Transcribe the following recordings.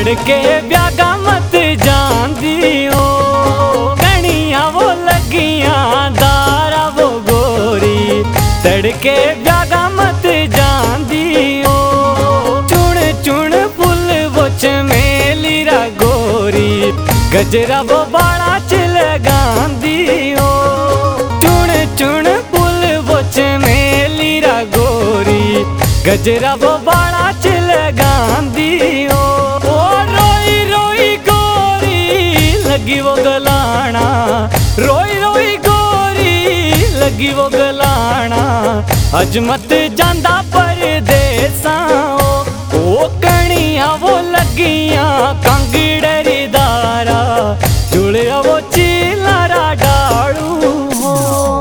तड़के ब्यागा मत जांदी हो, गणिया वो लगियां दारा वो गोरी। तड़के ब्यागा मत जांदी हो, चुन चुन फुल वो चमेली रा गोरी। गजरा वो बाड़ा च लगांदी हो, चुन चुन फुल वो चमेली रा गोरी। गजरा वो बाड़ा च लगांदी हो। रोई रोई गोरी लगी वो गलाना, रोई रोई गोरी लगी वो गलाना। अज मत जांदा परदेसा ओ कणिया वो लगियां कांगड़ेरी दारा। जुड़िया वो चीलारा डालू हो।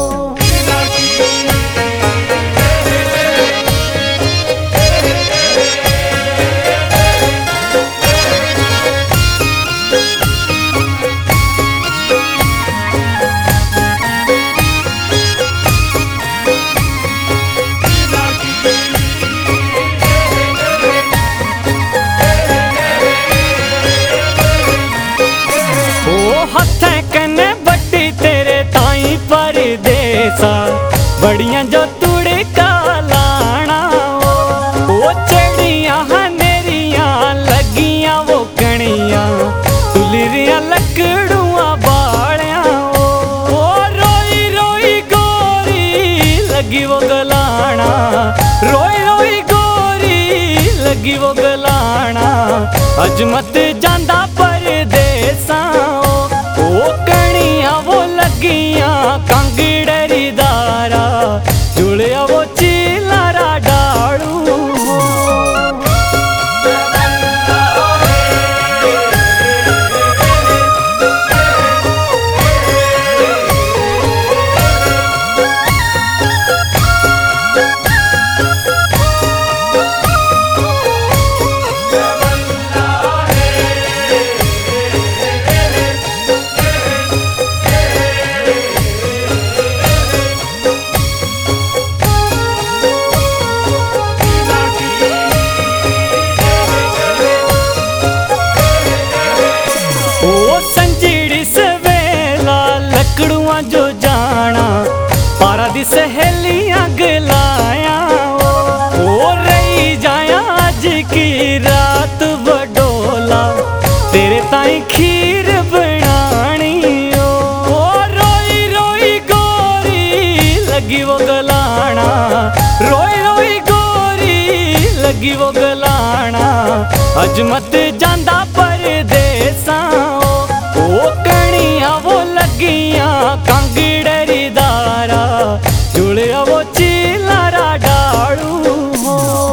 परदेसा बड़ियां जो तुड़का लाना, वो चढ़िया हनेरियां लगियां वो कणियां तुलरियां लकड़ुआ बालियां। वो रोई रोई गोरी लगी वो गलाना, रोई रोई गोरी लगी वो गलाना। अज मत जांदा परदेसा ओ कणिया वो लगियां कांगड़ेरी दारा। जुड़िया वो चीलारा डालू हो। जो जाना पारा दी सहेलियां गलाया, ओ रही जाया आज की रात बडोला। तेरे ताई खीर बनानी ओ रोई रोई गोरी लगी वो गलाना, रोई रोई गोरी लगी वो गलाना। अज मत जांदा परदेसा ओ कणिया वो लगियां कांगड़ेरी दारा। जुड़िया वो चीलारा डालू हो।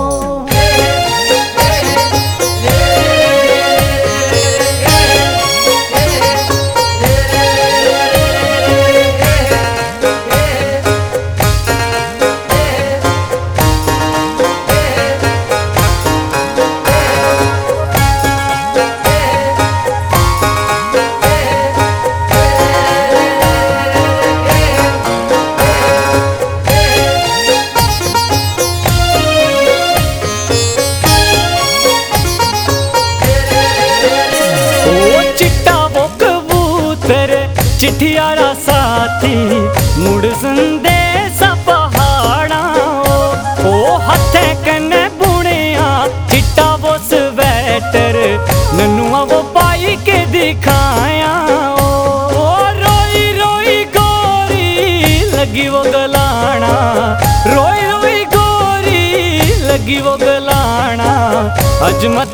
चिट्ठियारा साथी मुड़ संदेशा पहाड़ा, ओ हथे कन्ने बुनिया चिट्टा वो स्वेटर। नन्नुआ वो पाई के दिखाया, ओ रोई रोई गोरी लगी वो गलाना, रोई रोई गोरी लगी वो गलाना। अज